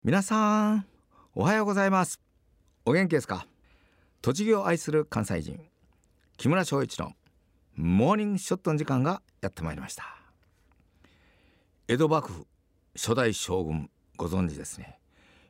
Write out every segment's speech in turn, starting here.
皆さんおはようございます。お元気ですか？栃木を愛する関西人木村翔一のモーニングショットの時間がやってまいりました。江戸幕府初代将軍、ご存知ですね。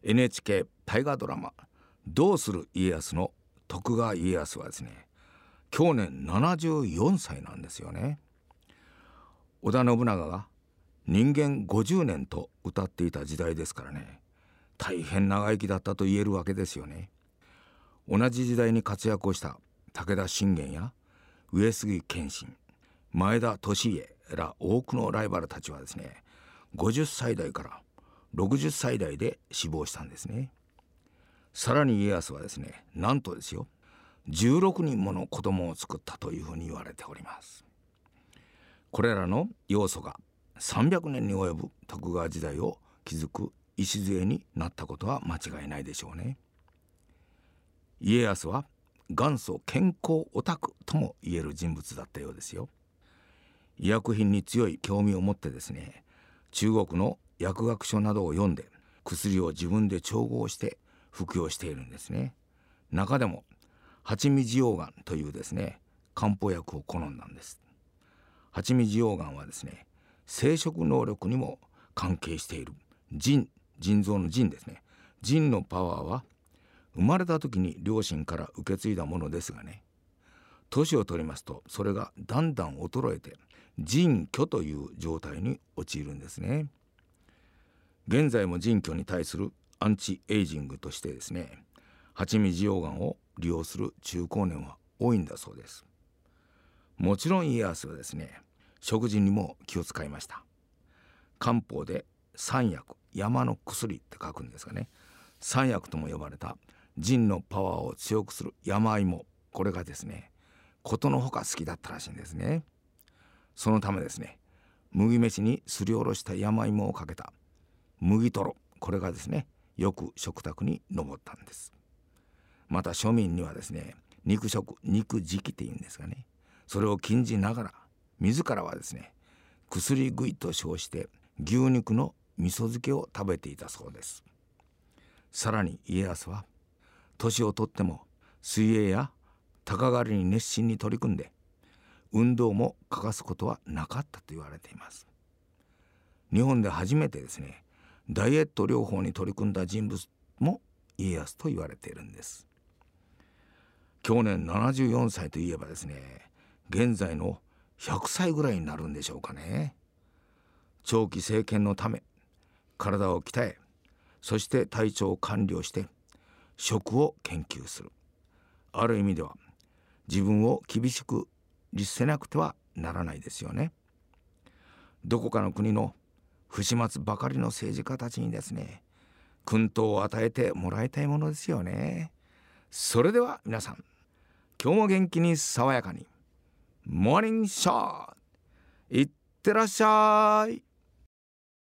NHK 大河ドラマどうする家康の徳川家康はですね、去年74歳なんですよね。織田信長が人間50年と歌っていた時代ですからね、大変長生きだったと言えるわけですよね。同じ時代に活躍をした武田信玄や上杉謙信、前田利家ら多くのライバルたちはですね、50歳代から60歳代で死亡したんですね。さらに家康はですね、なんとですよ、16人もの子供を作ったというふうに言われております。これらの要素が300年に及ぶ徳川時代を築く礎になったことは間違いないでしょうね。家康は元祖健康オタクとも言える人物だったようですよ。医薬品に強い興味を持ってですね、中国の薬学書などを読んで薬を自分で調合して服用しているんですね。中でも蜂蜜溶岩というですね、漢方薬を好んだんです。蜂蜜溶岩はですね、生殖能力にも関係している腎臓の腎ですね。腎のパワーは生まれた時に両親から受け継いだものですがね、年を取りますとそれがだんだん衰えて腎虚という状態に陥るんですね。現在も腎虚に対するアンチエイジングとしてですね、蜂蜜溶岩を利用する中高年は多いんだそうです。もちろん家康はですね、食事にも気を使いました。漢方で三薬、山の薬って書くんですがね、三薬とも呼ばれた腎のパワーを強くする山芋、これがですね、ことのほか好きだったらしいんですね。そのためですね、麦飯にすりおろした山芋をかけた麦とろ、これがですね、よく食卓に上ったんです。また庶民にはですね、肉食、肉食っていうんですがね、それを禁じながら自らはですね、薬食いと称して牛肉の味噌漬けを食べていたそうです。さらに家康は年をとっても水泳や鷹狩りに熱心に取り組んで、運動も欠かすことはなかったと言われています。日本で初めてですね、ダイエット療法に取り組んだ人物も家康と言われているんです。去年74歳といえばですね、現在の100歳ぐらいになるんでしょうかね。長期政権のため体を鍛え、そして体調を管理をして食を研究する。ある意味では自分を厳しく律せなくてはならないですよね。どこかの国の不始末ばかりの政治家たちにですね、薫陶を与えてもらいたいものですよね。それでは皆さん、今日も元気に爽やかにモーニングショーいってらっしゃい。